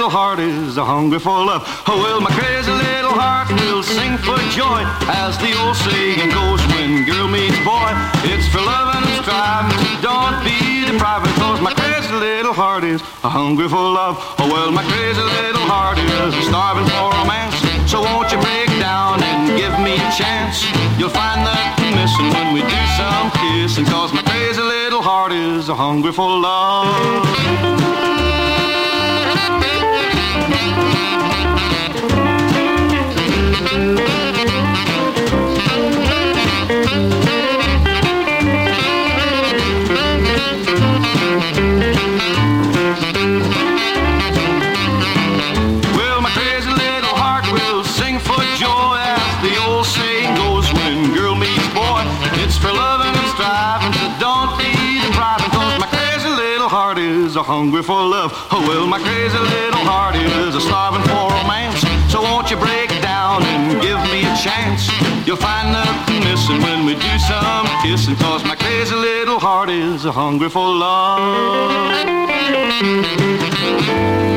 little heart is hungry for love. Oh, well, my crazy little heart will sing for joy, as the old saying goes when girl meets boy. It's for loving and striving, don't be deprived, because my crazy little heart is hungry for love. Oh, well, my crazy little heart is starving for romance. So won't you break down and give me a chance? You'll find that I'm missing when we do some kissing, cause my crazy little heart is hungry for love. Well, my crazy little heart will sing for joy, as the old saying goes when girl meets boy. It's for loving and striving, so don't be depriving, cause my crazy little heart is hungry for love. Oh, well, my crazy little heart is starving for romance. So won't you break down and give me a chance? You'll find nothing missing when we do some kissing, cause my crazy little heart is hungry for love.